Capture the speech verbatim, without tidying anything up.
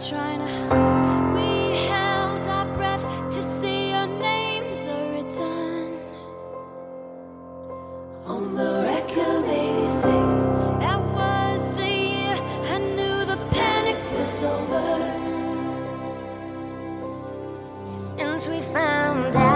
trying to hide. We held our breath to see your names a return. On the record eighty-six, that was the year I knew the panic was over. Since we found out